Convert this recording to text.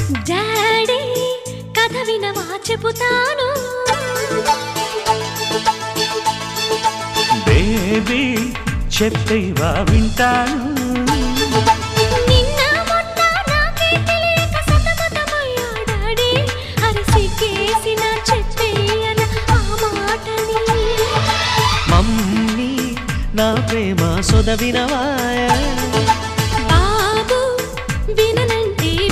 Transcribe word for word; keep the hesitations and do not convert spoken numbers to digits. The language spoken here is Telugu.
డాడీ కథ వినవా చెబుతాను బేబీ చెప్పేవా వింటాను నిన్న మొన్న నాకే తెలియక సతమతమయ్యా డాడీ అరసికేసిన చెప్పేయన ఆ మాటని మమ్మీ నా ప్రేమ సొద వినవాయ బాబు విననంటే